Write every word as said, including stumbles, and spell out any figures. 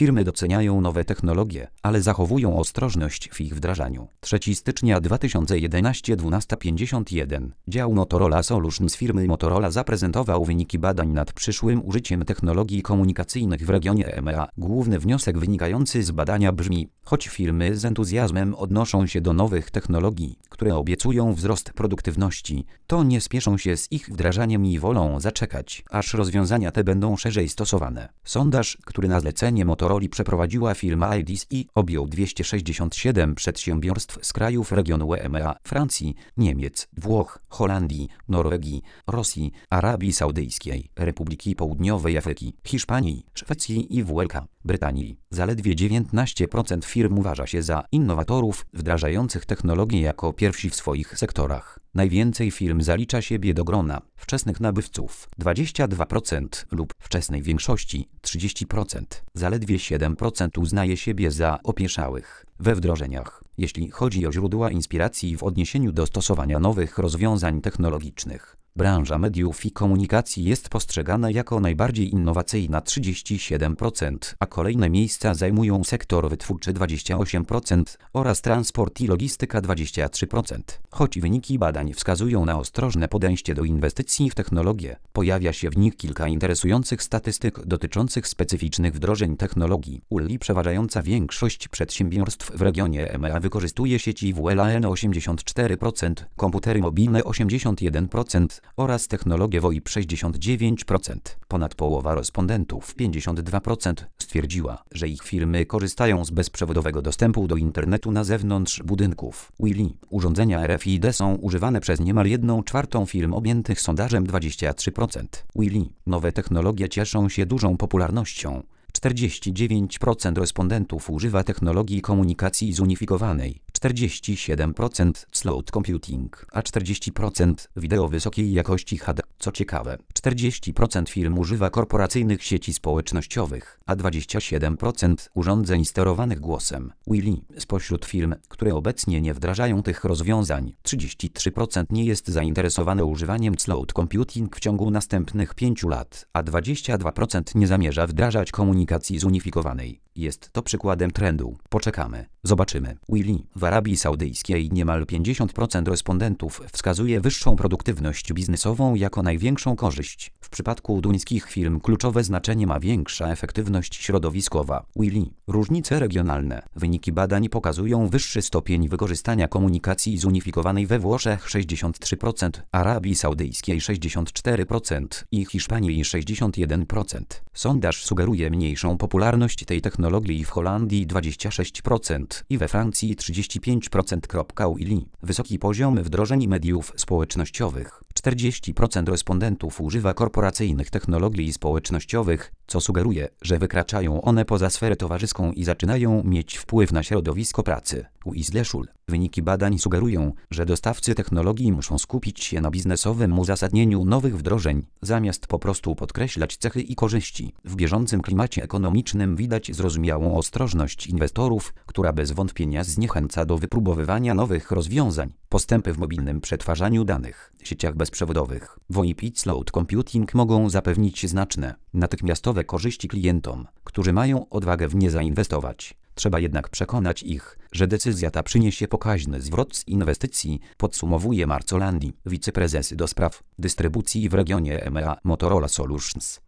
Firmy doceniają nowe technologie, ale zachowują ostrożność w ich wdrażaniu. trzeciego stycznia dwa tysiące jedenastego dwunasta pięćdziesiąt jeden dział Motorola Solutions firmy Motorola zaprezentował wyniki badań nad przyszłym użyciem technologii komunikacyjnych w regionie E M E A. Główny wniosek wynikający z badania brzmi: choć firmy z entuzjazmem odnoszą się do nowych technologii, które obiecują wzrost produktywności, to nie spieszą się z ich wdrażaniem i wolą zaczekać, aż rozwiązania te będą szerzej stosowane. Sondaż, który na zlecenie Motorola przeprowadziła firma I D C, objął dwieście sześćdziesiąt siedem przedsiębiorstw z krajów regionu E M E A: Francji, Niemiec, Włoch, Holandii, Norwegii, Rosji, Arabii Saudyjskiej, Republiki Południowej Afryki, Hiszpanii, Szwecji i W L K. Brytanii. Zaledwie dziewiętnaście procent firm uważa się za innowatorów wdrażających technologię jako pierwsi w swoich sektorach. Najwięcej firm zalicza siebie do grona wczesnych nabywców dwadzieścia dwa procent lub wczesnej większości trzydzieści procent. Zaledwie siedem procent uznaje siebie za opieszałych we wdrożeniach, jeśli chodzi o źródła inspiracji w odniesieniu do stosowania nowych rozwiązań technologicznych. Branża mediów i komunikacji jest postrzegana jako najbardziej innowacyjna trzydzieści siedem procent, a kolejne miejsca zajmują sektor wytwórczy dwadzieścia osiem procent oraz transport i logistyka dwadzieścia trzy procent. Choć wyniki badań wskazują na ostrożne podejście do inwestycji w technologię, pojawia się w nich kilka interesujących statystyk dotyczących specyficznych wdrożeń technologii. U L I przeważająca większość przedsiębiorstw w regionie E M E A wykorzystuje sieci W L A N osiemdziesiąt cztery procent, komputery mobilne osiemdziesiąt jeden procent, oraz technologię VoIP sześćdziesiąt dziewięć procent. Ponad połowa respondentów, pięćdziesiąt dwa procent, stwierdziła, że ich firmy korzystają z bezprzewodowego dostępu do internetu na zewnątrz budynków. U L I urządzenia R F I D są używane przez niemal jedną czwartą firm objętych sondażem dwadzieścia trzy procent. U L I nowe technologie cieszą się dużą popularnością. czterdzieści dziewięć procent respondentów używa technologii komunikacji zunifikowanej, czterdzieści siedem procent cloud computing, a czterdzieści procent wideo wysokiej jakości H D. Co ciekawe, czterdzieści procent firm używa korporacyjnych sieci społecznościowych, a dwadzieścia siedem procent urządzeń sterowanych głosem. U L I spośród firm, które obecnie nie wdrażają tych rozwiązań, trzydzieści trzy procent nie jest zainteresowane używaniem cloud computing w ciągu następnych pięciu lat, a dwadzieścia dwa procent nie zamierza wdrażać komunikacji zunifikowanej. Jest to przykładem trendu. Poczekamy, zobaczymy. U L I w Arabii Saudyjskiej niemal pięćdziesiąt procent respondentów wskazuje wyższą produktywność biznesową jako największą korzyść. W przypadku duńskich firm kluczowe znaczenie ma większa efektywność środowiskowa. U L I różnice regionalne. Wyniki badań pokazują wyższy stopień wykorzystania komunikacji zunifikowanej we Włoszech sześćdziesiąt trzy procent, Arabii Saudyjskiej sześćdziesiąt cztery procent i Hiszpanii sześćdziesiąt jeden procent. Sondaż sugeruje mniejszą popularność tej technologii w Holandii dwadzieścia sześć procent i we Francji trzydzieści pięć procent. U L I wysoki poziom wdrożeń mediów społecznościowych. czterdzieści procent respondentów używa korporacyjnych technologii społecznościowych, co sugeruje, że wykraczają one poza sferę towarzyską i zaczynają mieć wpływ na środowisko pracy. U Isleszul wyniki badań sugerują, że dostawcy technologii muszą skupić się na biznesowym uzasadnieniu nowych wdrożeń, zamiast po prostu podkreślać cechy i korzyści. W bieżącym klimacie ekonomicznym widać zrozumiałą ostrożność inwestorów, która bez wątpienia zniechęca do wypróbowywania nowych rozwiązań. Postępy w mobilnym przetwarzaniu danych, sieciach bezprzewodowych, VoIP i cloud computing mogą zapewnić znaczne, natychmiastowe korzyści klientom, którzy mają odwagę w nie zainwestować. Trzeba jednak przekonać ich, że decyzja ta przyniesie pokaźny zwrot z inwestycji, podsumowuje Marco Landi, wiceprezes do spraw dystrybucji w regionie E M E A Motorola Solutions.